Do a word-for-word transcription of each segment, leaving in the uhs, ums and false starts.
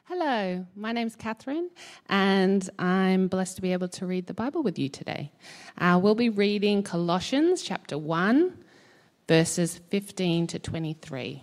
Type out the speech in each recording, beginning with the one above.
Hello, my name's Catherine, and I'm blessed to be able to read the Bible with you today. Uh, we'll be reading Colossians chapter one, verses fifteen to twenty-three.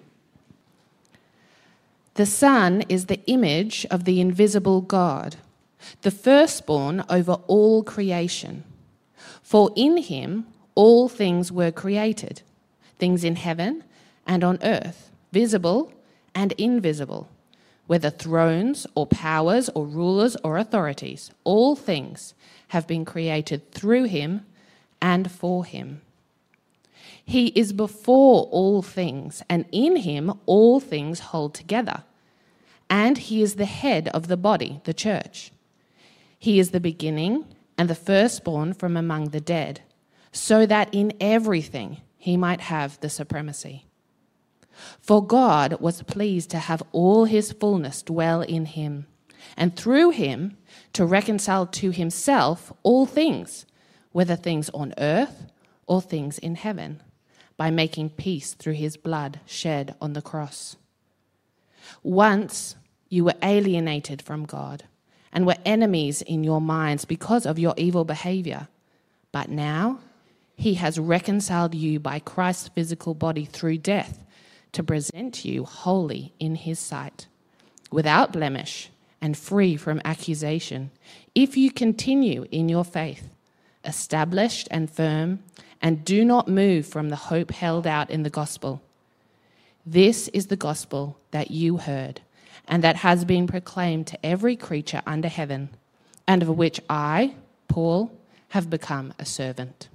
The Son is the image of the invisible God, the firstborn over all creation. For in him all things were created, things in heaven and on earth, visible and invisible, whether thrones or powers or rulers or authorities, all things have been created through him and for him. He is before all things, and in him all things hold together. And he is the head of the body, the church. He is the beginning and the firstborn from among the dead, so that in everything he might have the supremacy. For God was pleased to have all his fullness dwell in him, and through him to reconcile to himself all things, whether things on earth or things in heaven, by making peace through his blood shed on the cross. Once you were alienated from God and were enemies in your minds because of your evil behavior, but now he has reconciled you by Christ's physical body through death, to present you holy in his sight, without blemish and free from accusation, if you continue in your faith, established and firm, and do not move from the hope held out in the gospel. This is the gospel that you heard, and that has been proclaimed to every creature under heaven, and of which I, Paul, have become a servant.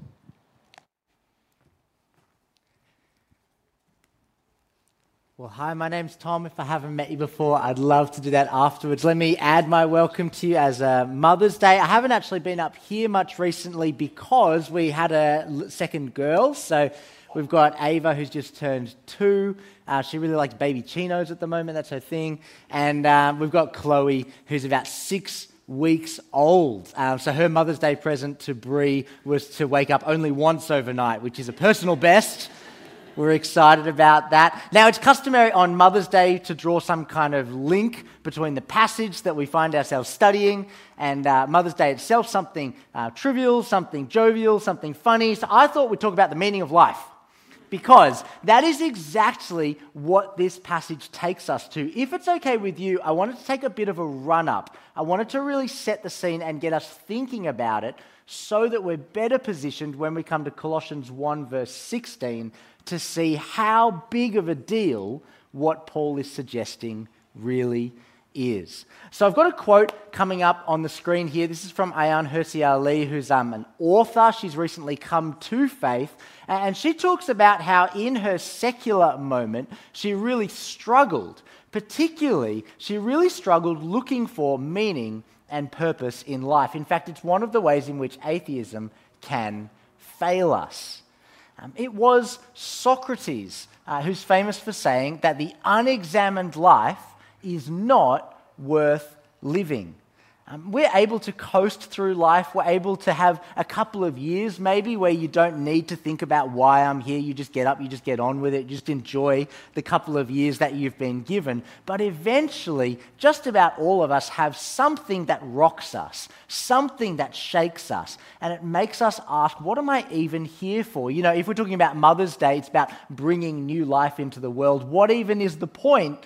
Well, hi, my name's Tom. If I haven't met you before, I'd love to do that afterwards. Let me add my welcome to you as a Mother's Day. I haven't actually been up here much recently because we had a second girl. So we've got Ava, who's just turned two. Uh, she really likes baby chinos at the moment. That's her thing. And uh, we've got Chloe, who's about six weeks old. Um, so her Mother's Day present to Bree was to wake up only once overnight, which is a personal best. We're excited about that. Now, it's customary on Mother's Day to draw some kind of link between the passage that we find ourselves studying and uh, Mother's Day itself, something uh, trivial, something jovial, something funny. So I thought we'd talk about the meaning of life, because that is exactly what this passage takes us to. If it's okay with you, I wanted to take a bit of a run-up. I wanted to really set the scene and get us thinking about it so that we're better positioned when we come to Colossians one, verse sixteen, to see how big of a deal what Paul is suggesting really is. So I've got a quote coming up on the screen here. This is from Ayaan Hirsi Ali, who's um, an author. She's recently come to faith, and she talks about how in her secular moment, she really struggled. Particularly, she really struggled looking for meaning and purpose in life. In fact, it's one of the ways in which atheism can fail us. Um, it was Socrates uh, who's famous for saying that the unexamined life is not worth living. Um, we're able to coast through life. We're able to have a couple of years maybe where you don't need to think about why I'm here. You just get up, you just get on with it, just enjoy the couple of years that you've been given. But eventually, just about all of us have something that rocks us, something that shakes us, and it makes us ask, what am I even here for? You know, if we're talking about Mother's Day, it's about bringing new life into the world. What even is the point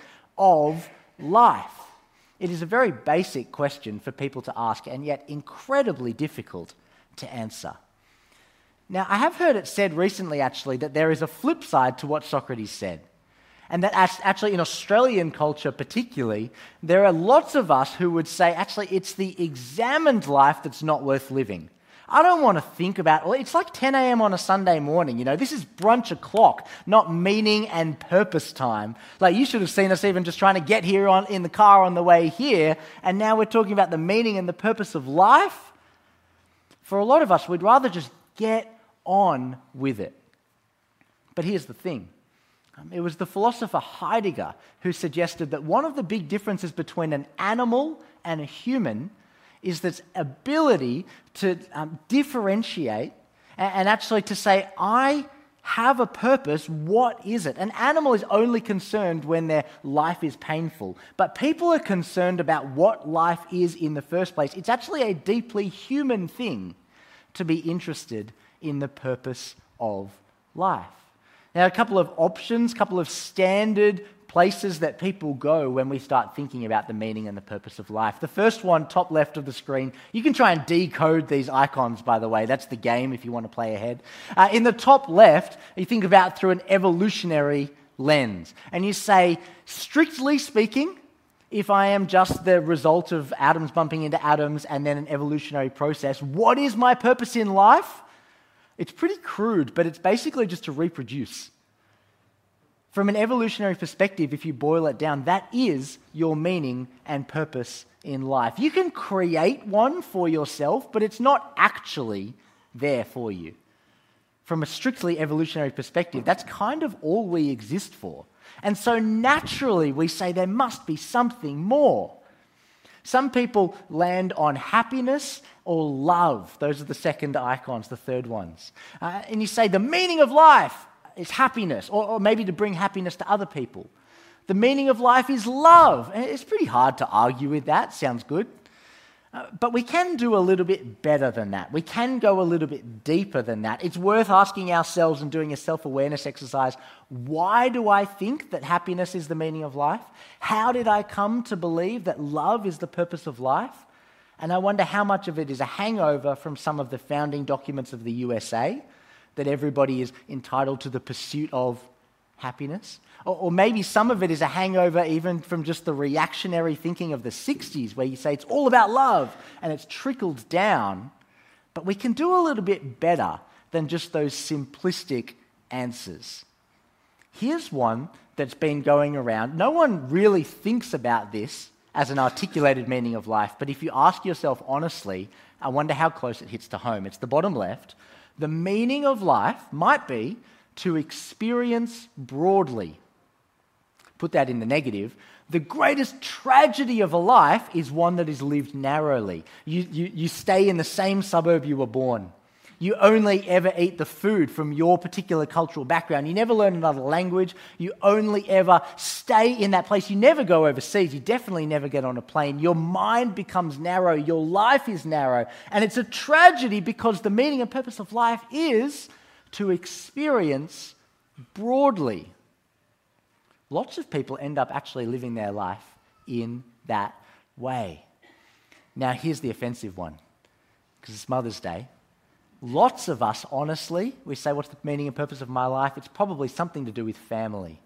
of life? It is a very basic question for people to ask, and yet incredibly difficult to answer. Now, I have heard it said recently, actually, that there is a flip side to what Socrates said. And that actually, in Australian culture particularly, there are lots of us who would say, actually, it's the examined life that's not worth living. I don't want to think about, well, it's like ten a.m. on a Sunday morning, you know, this is brunch o'clock, not meaning and purpose time. Like, you should have seen us even just trying to get here on in the car on the way here, and now we're talking about the meaning and the purpose of life. For a lot of us, we'd rather just get on with it. But here's the thing. Um, it was the philosopher Heidegger who suggested that one of the big differences between an animal and a human is this ability to um, differentiate and, and actually to say, I have a purpose, what is it? An animal is only concerned when their life is painful, but people are concerned about what life is in the first place. It's actually a deeply human thing to be interested in the purpose of life. Now, a couple of options, a couple of standard places that people go when we start thinking about the meaning and the purpose of life. The first one, top left of the screen, you can try and decode these icons, by the way. That's the game if you want to play ahead. Uh, in the top left, you think about through an evolutionary lens. And you say, strictly speaking, if I am just the result of atoms bumping into atoms and then an evolutionary process, what is my purpose in life? It's pretty crude, but it's basically just to reproduce. From an evolutionary perspective, if you boil it down, that is your meaning and purpose in life. You can create one for yourself, but it's not actually there for you. From a strictly evolutionary perspective, that's kind of all we exist for. And so naturally, we say there must be something more. Some people land on happiness or love. Those are the second icons, the third ones. Uh, and you say the meaning of life is happiness, or, or maybe to bring happiness to other people. The meaning of life is love. And it's pretty hard to argue with that. Sounds good. Uh, but we can do a little bit better than that. We can go a little bit deeper than that. It's worth asking ourselves and doing a self-awareness exercise. Why do I think that happiness is the meaning of life? How did I come to believe that love is the purpose of life? And I wonder how much of it is a hangover from some of the founding documents of the U S A, that everybody is entitled to the pursuit of happiness. Or, or maybe some of it is a hangover even from just the reactionary thinking of the sixties, where you say it's all about love and it's trickled down. But we can do a little bit better than just those simplistic answers. Here's one that's been going around. No one really thinks about this as an articulated meaning of life, but if you ask yourself honestly, I wonder how close it hits to home. It's the bottom left. The meaning of life might be to experience broadly. Put that in the negative. The greatest tragedy of a life is one that is lived narrowly. You, you, you stay in the same suburb you were born. You only ever eat the food from your particular cultural background. You never learn another language. You only ever stay in that place. You never go overseas. You definitely never get on a plane. Your mind becomes narrow. Your life is narrow. And it's a tragedy because the meaning and purpose of life is to experience broadly. Lots of people end up actually living their life in that way. Now, here's the offensive one, because it's Mother's Day. Lots of us, honestly, we say, what's the meaning and purpose of my life? It's probably something to do with family.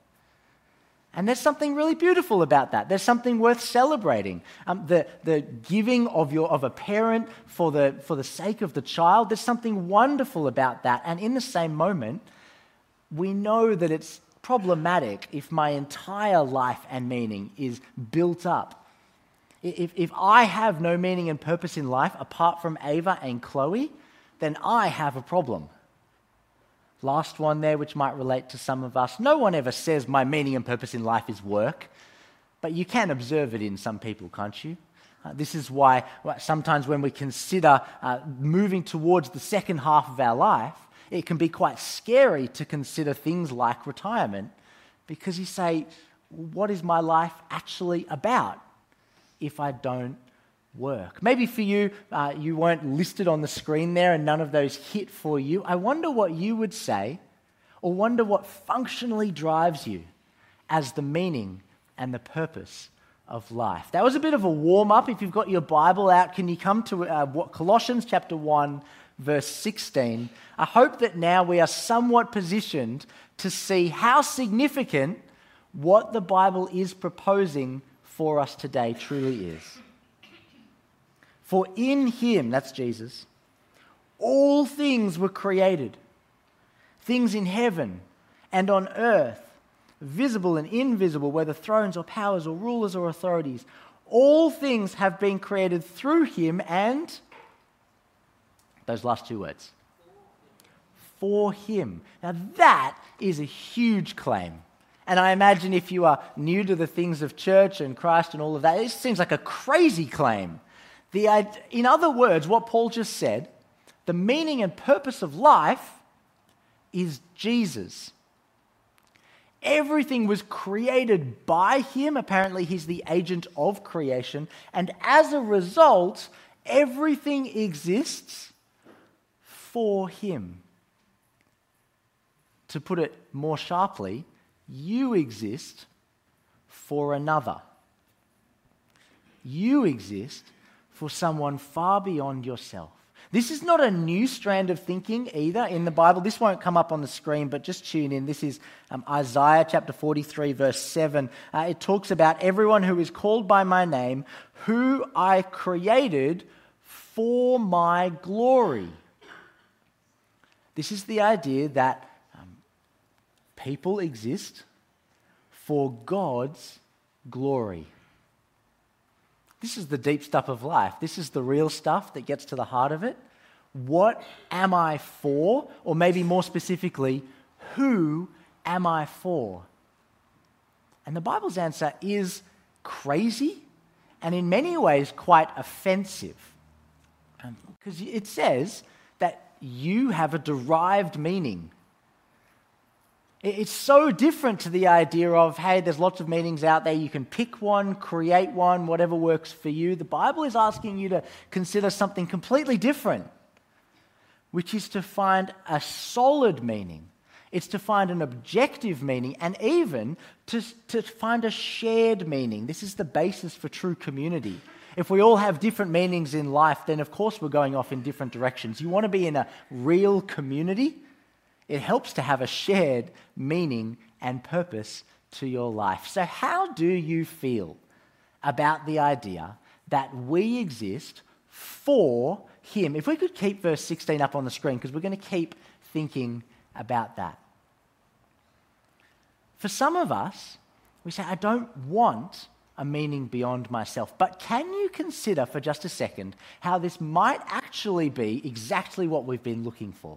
And there's something really beautiful about that. There's something worth celebrating. Um, the, the giving of, your, of a parent for the, for the sake of the child, there's something wonderful about that. And in the same moment, we know that it's problematic if my entire life and meaning is built up. If, if I have no meaning and purpose in life apart from Ava and Chloe, then I have a problem. Last one there, which might relate to some of us. No one ever says my meaning and purpose in life is work, but you can observe it in some people, can't you? Uh, this is why sometimes when we consider uh, moving towards the second half of our life, it can be quite scary to consider things like retirement, because you say, what is my life actually about if I don't work? Maybe for you, uh, you weren't listed on the screen there and none of those hit for you. I wonder what you would say, or wonder what functionally drives you as the meaning and the purpose of life. That was a bit of a warm-up. If you've got your Bible out, can you come to uh, what, Colossians chapter one, verse sixteen. I hope that now we are somewhat positioned to see how significant what the Bible is proposing for us today truly is. For in him, that's Jesus, all things were created, things in heaven and on earth, visible and invisible, whether thrones or powers or rulers or authorities. All things have been created through him and, those last two words, for him. Now that is a huge claim. And I imagine if you are new to the things of church and Christ and all of that, it seems like a crazy claim. The, in other words, what Paul just said, the meaning and purpose of life is Jesus. Everything was created by him. Apparently, he's the agent of creation. And as a result, everything exists for him. To put it more sharply, you exist for another. You exist for someone far beyond yourself. This is not a new strand of thinking either in the Bible. This won't come up on the screen, but just tune in. This is um, Isaiah chapter forty-three, verse seven. Uh, it talks about everyone who is called by my name, who I created for my glory. This is the idea that um, people exist for God's glory. This is the deep stuff of life. This is the real stuff that gets to the heart of it. What am I for? Or maybe more specifically, who am I for? And the Bible's answer is crazy and in many ways quite offensive. Because um, it says that you have a derived meaning. It's so different to the idea of, hey, there's lots of meanings out there. You can pick one, create one, whatever works for you. The Bible is asking you to consider something completely different, which is to find a solid meaning. It's to find an objective meaning and even to, to find a shared meaning. This is the basis for true community. If we all have different meanings in life, then of course we're going off in different directions. You want to be in a real community? It helps to have a shared meaning and purpose to your life. So how do you feel about the idea that we exist for him? If we could keep verse sixteen up on the screen, because we're going to keep thinking about that. For some of us, we say, I don't want a meaning beyond myself. But can you consider for just a second how this might actually be exactly what we've been looking for?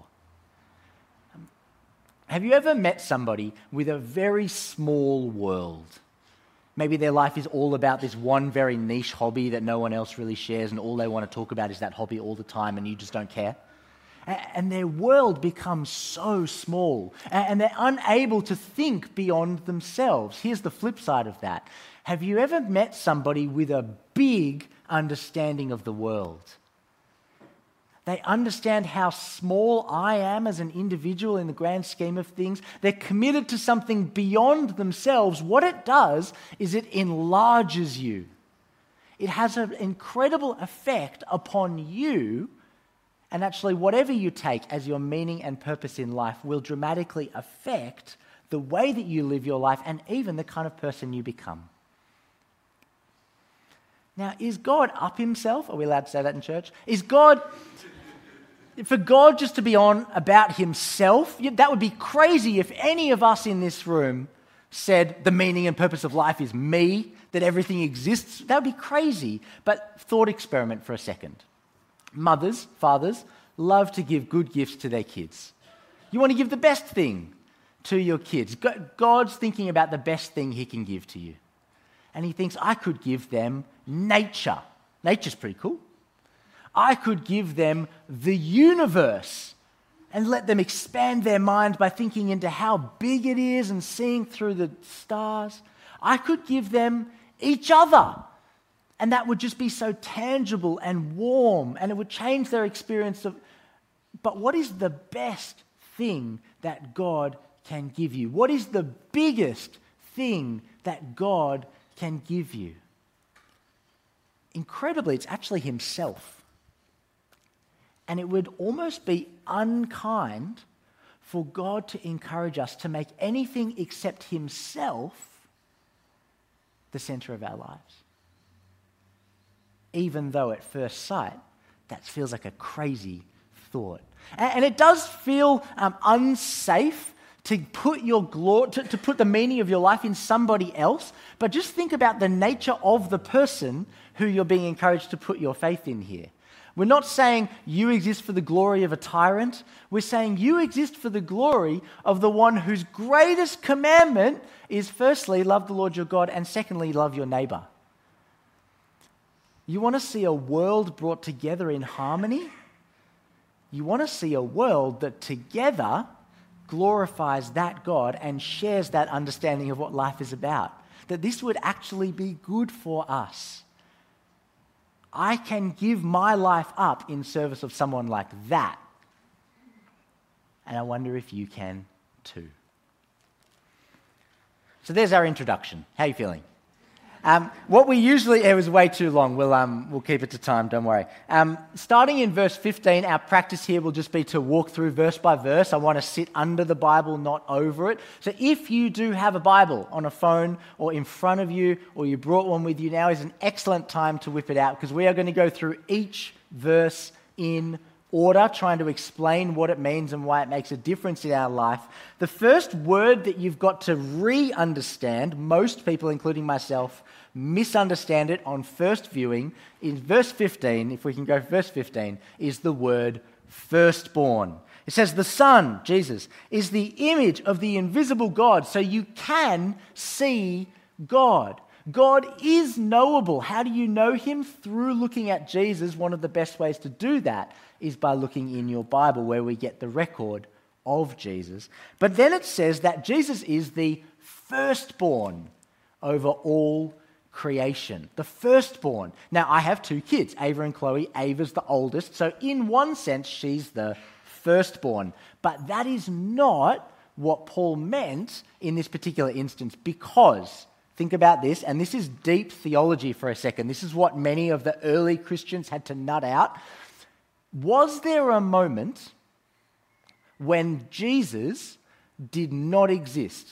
Have you ever met somebody with a very small world? Maybe their life is all about this one very niche hobby that no one else really shares, and all they want to talk about is that hobby all the time, and you just don't care. And their world becomes so small, and they're unable to think beyond themselves. Here's the flip side of that. Have you ever met somebody with a big understanding of the world? They understand how small I am as an individual in the grand scheme of things. They're committed to something beyond themselves. What it does is it enlarges you. It has an incredible effect upon you, and actually whatever you take as your meaning and purpose in life will dramatically affect the way that you live your life and even the kind of person you become. Now, is God up himself? Are we allowed to say that in church? Is God... For God just to be on about himself, that would be crazy if any of us in this room said the meaning and purpose of life is me, that everything exists. That would be crazy. But thought experiment for a second. Mothers, fathers, love to give good gifts to their kids. You want to give the best thing to your kids. God's thinking about the best thing he can give to you. And he thinks, I could give them nature. Nature's pretty cool. I could give them the universe and let them expand their mind by thinking into how big it is and seeing through the stars. I could give them each other, and that would just be so tangible and warm, and it would change their experience of... But what is the best thing that God can give you? What is the biggest thing that God can give you? Incredibly, it's actually himself. And it would almost be unkind for God to encourage us to make anything except himself the center of our lives. Even though at first sight, that feels like a crazy thought. And it does feel um, unsafe to put your glory, to, to put the meaning of your life in somebody else. But just think about the nature of the person who you're being encouraged to put your faith in here. We're not saying you exist for the glory of a tyrant. We're saying you exist for the glory of the one whose greatest commandment is firstly, love the Lord your God, and secondly, love your neighbor. You want to see a world brought together in harmony? You want to see a world that together glorifies that God and shares that understanding of what life is about. That this would actually be good for us. I can give my life up in service of someone like that. And I wonder if you can too. So there's our introduction. How are you feeling? Um, what we usually, it was way too long, we'll, um, we'll keep it to time, don't worry. Um, starting in verse fifteen, our practice here will just be to walk through verse by verse. I want to sit under the Bible, not over it. So if you do have a Bible on a phone or in front of you, or you brought one with you, now is an excellent time to whip it out, because we are going to go through each verse in order, trying to explain what it means and why it makes a difference in our life. The first word that you've got to re-understand, most people, including myself, misunderstand it on first viewing, in verse fifteen, if we can go verse fifteen, is the word firstborn. It says the Son, Jesus, is the image of the invisible God, so you can see God. God is knowable. How do you know him? Through looking at Jesus. One of the best ways to do that is by looking in your Bible, where we get the record of Jesus. But then it says that Jesus is the firstborn over all creation. The firstborn. Now, I have two kids, Ava and Chloe. Ava's the oldest, so in one sense, she's the firstborn. But that is not what Paul meant in this particular instance, because think about this, and this is deep theology for a second. This is what many of the early Christians had to nut out. Was there a moment when Jesus did not exist?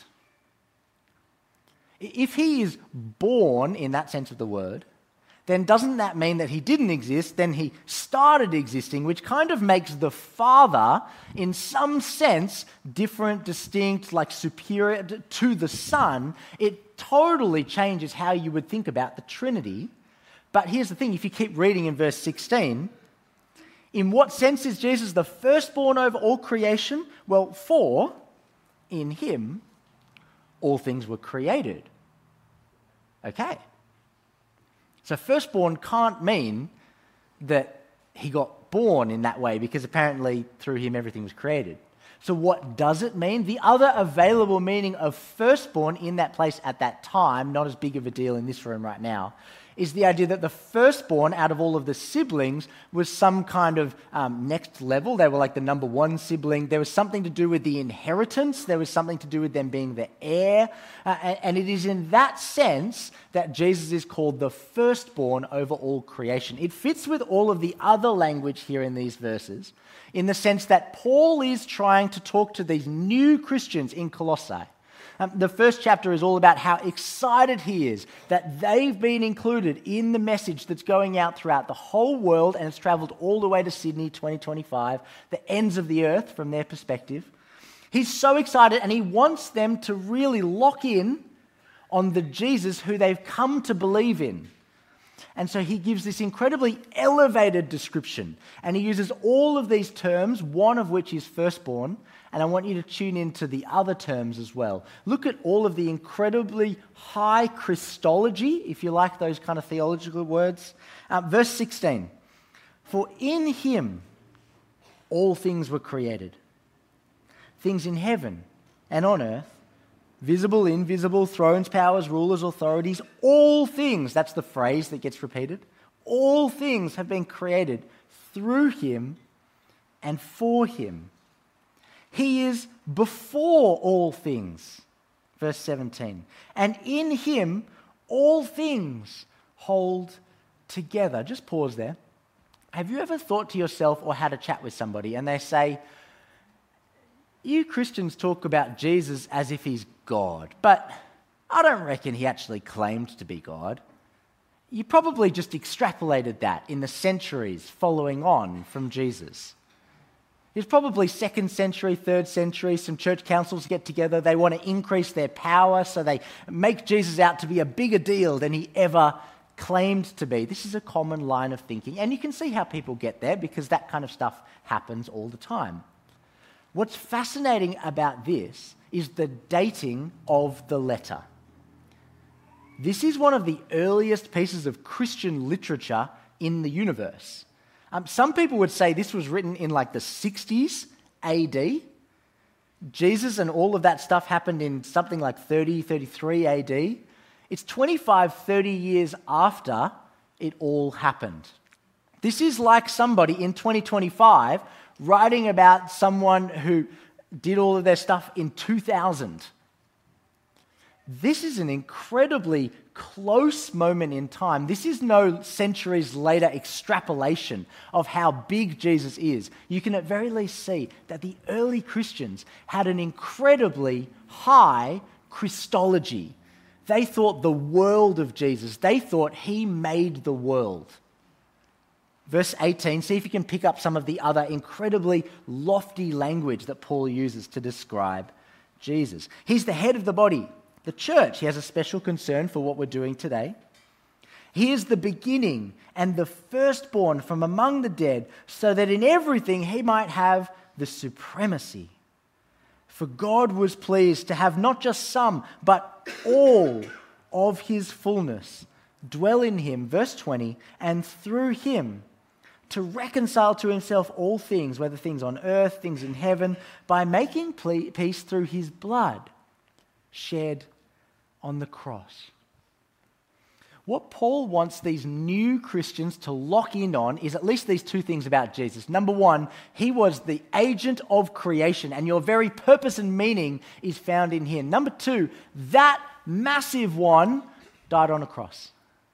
If he is born in that sense of the word, then doesn't that mean that he didn't exist? Then he started existing, which kind of makes the Father, in some sense, different, distinct, like superior to the Son. It totally changes how you would think about the Trinity. But here's the thing, if you keep reading in verse sixteen, in what sense is Jesus the firstborn over all creation? Well, for in him all things were created. Okay. So firstborn can't mean that he got born in that way, because apparently through him everything was created. So what does it mean? The other available meaning of firstborn in that place at that time, not as big of a deal in this room right now, is the idea that the firstborn out of all of the siblings was some kind of um, next level. They were like the number one sibling. There was something to do with the inheritance. There was something to do with them being the heir. Uh, and it is in that sense that Jesus is called the firstborn over all creation. It fits with all of the other language here in these verses, in the sense that Paul is trying to talk to these new Christians in Colossae. Um, the first chapter is all about how excited he is that they've been included in the message that's going out throughout the whole world, and it's traveled all the way to Sydney twenty twenty-five, the ends of the earth from their perspective. He's so excited, and he wants them to really lock in on the Jesus who they've come to believe in. And so he gives this incredibly elevated description, and he uses all of these terms, one of which is firstborn. And I want you to tune into the other terms as well. Look at all of the incredibly high Christology, if you like those kind of theological words. Uh, verse sixteen, for in him all things were created, things in heaven and on earth, visible, invisible, thrones, powers, rulers, authorities, all things, that's the phrase that gets repeated, all things have been created through him and for him. He is before all things, verse seventeen. And in him, all things hold together. Just pause there. Have you ever thought to yourself or had a chat with somebody and they say, you Christians talk about Jesus as if he's God, but I don't reckon he actually claimed to be God. You probably just extrapolated that in the centuries following on from Jesus. It's probably second century, third century, some church councils get together, they want to increase their power, so they make Jesus out to be a bigger deal than he ever claimed to be. This is a common line of thinking, and you can see how people get there, because that kind of stuff happens all the time. What's fascinating about this is the dating of the letter. This is one of the earliest pieces of Christian literature in the universe. Um, some people would say this was written in like the sixties A D. Jesus and all of that stuff happened in something like thirty, thirty-three A D. It's twenty-five, thirty years after it all happened. This is like somebody in twenty twenty-five writing about someone who did all of their stuff in two thousand. This is an incredibly close moment in time. This is no centuries later extrapolation of how big Jesus is. You can at very least see that the early Christians had an incredibly high Christology. They thought the world of Jesus. They thought he made the world. Verse eighteen, see if you can pick up some of the other incredibly lofty language that Paul uses to describe Jesus. He's the head of the body, the church. He has a special concern for what we're doing today. He is the beginning and the firstborn from among the dead, so that in everything he might have the supremacy. For God was pleased to have not just some, but all of his fullness dwell in him, verse twenty, and through him to reconcile to himself all things, whether things on earth, things in heaven, by making peace through his blood shed on the cross. What Paul wants these new Christians to lock in on is at least these two things about Jesus. Number one, he was the agent of creation, and your very purpose and meaning is found in him. Number two, that massive one died on a cross.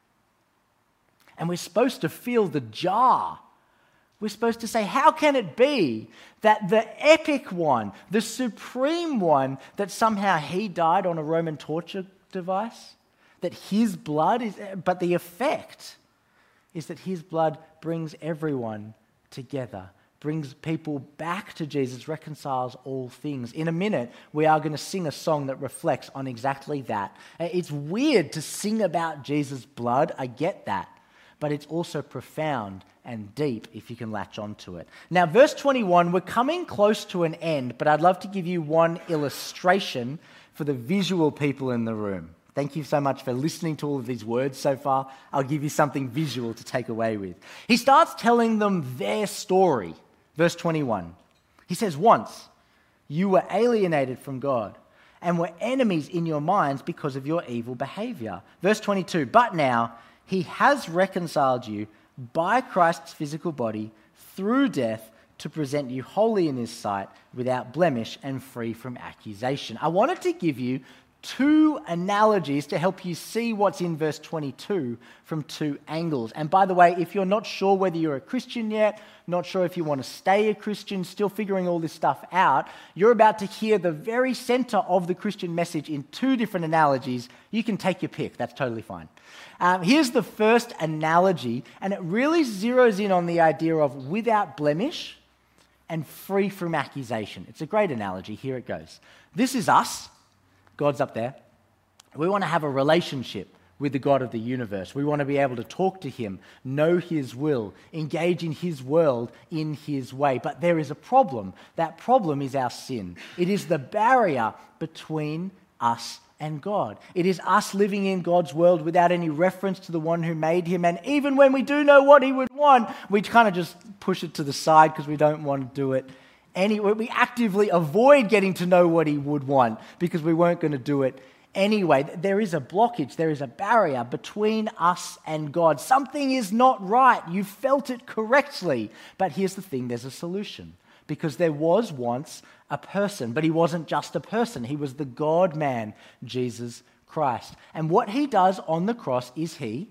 And we're supposed to feel the jar. We're supposed to say, how can it be that the epic one, the supreme one, that somehow he died on a Roman torture device? That his blood is, but the effect is that his blood brings everyone together, brings people back to Jesus, reconciles all things. In a minute, we are going to sing a song that reflects on exactly that. It's weird to sing about Jesus' blood, I get that, but it's also profound and deep if you can latch onto it. Now, verse twenty-one, we're coming close to an end, but I'd love to give you one illustration for the visual people in the room. Thank you so much for listening to all of these words so far. I'll give you something visual to take away with. He starts telling them their story. Verse twenty-one. He says, once you were alienated from God and were enemies in your minds because of your evil behavior. Verse twenty-two. But now he has reconciled you by Christ's physical body through death to present you holy in his sight, without blemish and free from accusation. I wanted to give you two analogies to help you see what's in verse twenty-two from two angles. And by the way, if you're not sure whether you're a Christian yet, not sure if you want to stay a Christian, still figuring all this stuff out, you're about to hear the very center of the Christian message in two different analogies. You can take your pick. That's totally fine. Um, here's the first analogy, and it really zeroes in on the idea of without blemish and free from accusation. It's a great analogy. Here it goes. This is us. God's up there. We want to have a relationship with the God of the universe. We want to be able to talk to him, know his will, engage in his world in his way. But there is a problem. That problem is our sin. It is the barrier between us and God. It is us living in God's world without any reference to the one who made him. And even when we do know what he would want, we kind of just push it to the side because we don't want to do it anyway. We actively avoid getting to know what he would want because we weren't going to do it anyway. There is a blockage, there is a barrier between us and God. Something is not right. You felt it correctly. But here's the thing, there's a solution. Because there was once a person, but he wasn't just a person. He was the God-man, Jesus Christ. And what he does on the cross is he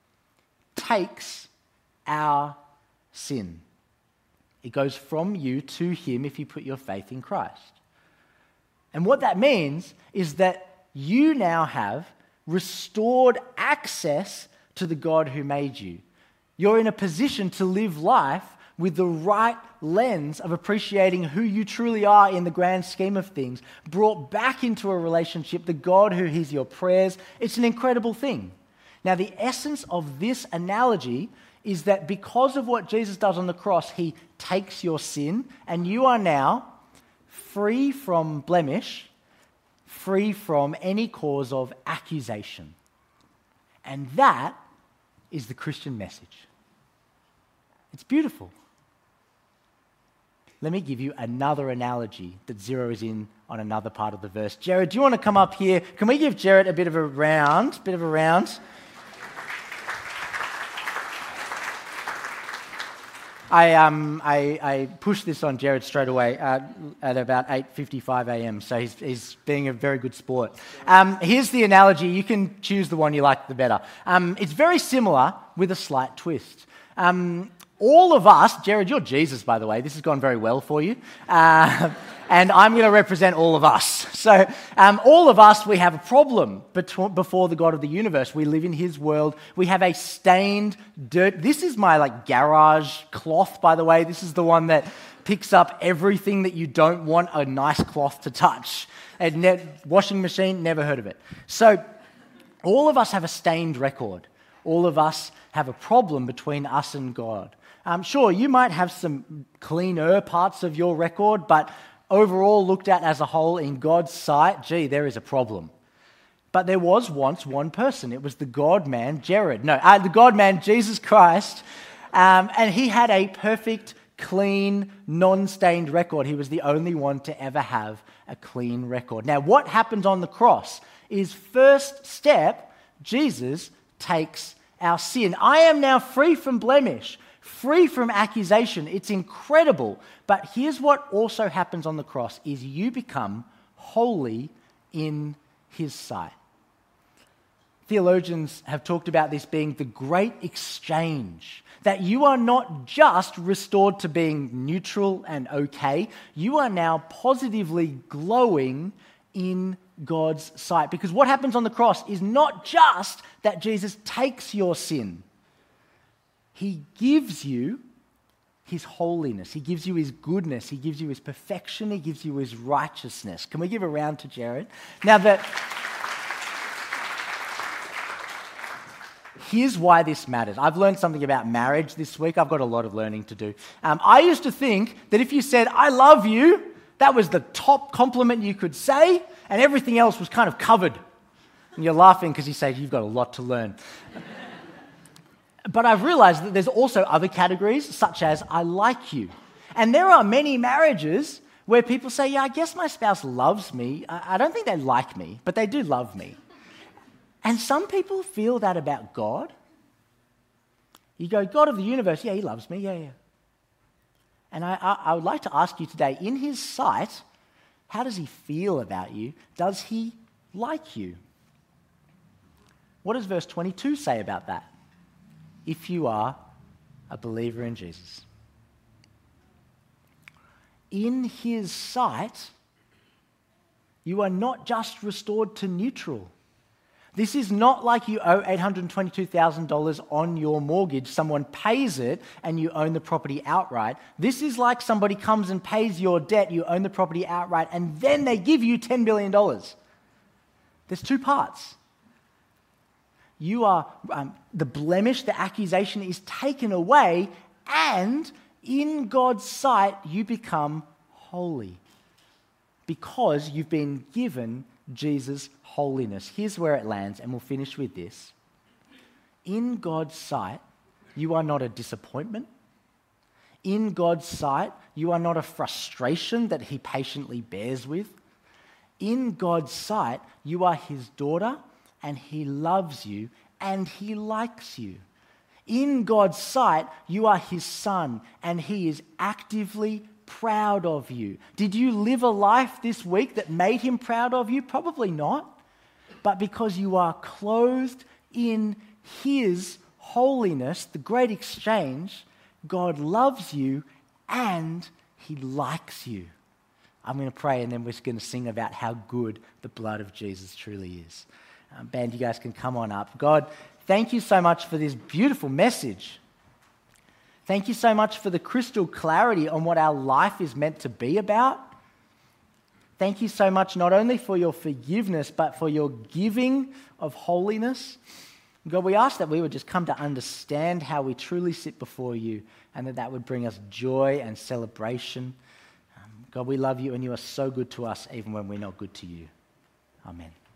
takes our sin. It goes from you to him if you put your faith in Christ. And what that means is that you now have restored access to the God who made you. You're in a position to live life with the right lens of appreciating who you truly are in the grand scheme of things, brought back into a relationship, the God who hears your prayers. It's an incredible thing. Now, the essence of this analogy is that because of what Jesus does on the cross, he takes your sin, and you are now free from blemish, free from any cause of accusation. And that is the Christian message. It's beautiful. let me give you another analogy that zeroes in on another part of the verse. Jared, do you want to come up here? Can we give Jared a bit of a round? Bit of a round. I, um, I, I pushed this on Jared straight away uh, at about eight fifty-five a.m., so he's, he's being a very good sport. Um, here's the analogy. You can choose the one you like the better. Um, it's very similar with a slight twist. Um, all of us, Jared, you're Jesus, by the way. This has gone very well for you. Uh, and I'm going to represent all of us. So um, all of us, we have a problem betw- before the God of the universe. We live in his world. We have a stained dirt. This is my like garage cloth, by the way. This is the one that picks up everything that you don't want a nice cloth to touch. A ne- washing machine, never heard of it. So all of us have a stained record. All of us have a problem between us and God. Um, sure, you might have some cleaner parts of your record, but overall, looked at as a whole in God's sight, gee, there is a problem. But there was once one person. It was the God-man, Jared. No, uh, the God-man, Jesus Christ. Um, and he had a perfect, clean, non-stained record. He was the only one to ever have a clean record. Now, what happens on the cross is first step, Jesus takes our sin. I am now free from blemish, free from accusation. It's incredible. But here's what also happens on the cross is you become holy in his sight. Theologians have talked about this being the great exchange, that you are not just restored to being neutral and okay, you are now positively glowing in God's sight. Because what happens on the cross is not just that Jesus takes your sin, he gives you his holiness. He gives you his goodness. He gives you his perfection. He gives you his righteousness. Can we give a round to Jared? Now that... Here's why this matters. I've learned something about marriage this week. I've got a lot of learning to do. Um, I used to think that if you said, I love you, that was the top compliment you could say, and everything else was kind of covered. And you're laughing because you say, you've got a lot to learn. But I've realized that there's also other categories, such as I like you. And there are many marriages where people say, yeah, I guess my spouse loves me. I don't think they like me, but they do love me. And some people feel that about God. You go, God of the universe, yeah, he loves me, yeah, yeah. And I, I, I would like to ask you today, in his sight, how does he feel about you? Does he like you? What does verse twenty-two say about that? If you are a believer in Jesus. In his sight, you are not just restored to neutral. This is not like you owe eight hundred twenty-two thousand dollars on your mortgage. Someone pays it and you own the property outright. This is like somebody comes and pays your debt, you own the property outright, and then they give you ten billion dollars. There's two parts. You are, um, the blemish, the accusation is taken away, and in God's sight, you become holy because you've been given Jesus' holiness. Here's where it lands, and we'll finish with this. In God's sight, you are not a disappointment. In God's sight, you are not a frustration that he patiently bears with. In God's sight, you are his daughter, and he loves you, and he likes you. In God's sight, you are his son, and he is actively proud of you. Did you live a life this week that made him proud of you? Probably not. But because you are clothed in his holiness, the great exchange, God loves you and he likes you. I'm going to pray and then we're going to sing about how good the blood of Jesus truly is. Um, band, you guys can come on up. God, thank you so much for this beautiful message. Thank you so much for the crystal clarity on what our life is meant to be about. Thank you so much not only for your forgiveness, but for your giving of holiness. God, we ask that we would just come to understand how we truly sit before you and that that would bring us joy and celebration. Um, God, we love you and you are so good to us even when we're not good to you. Amen.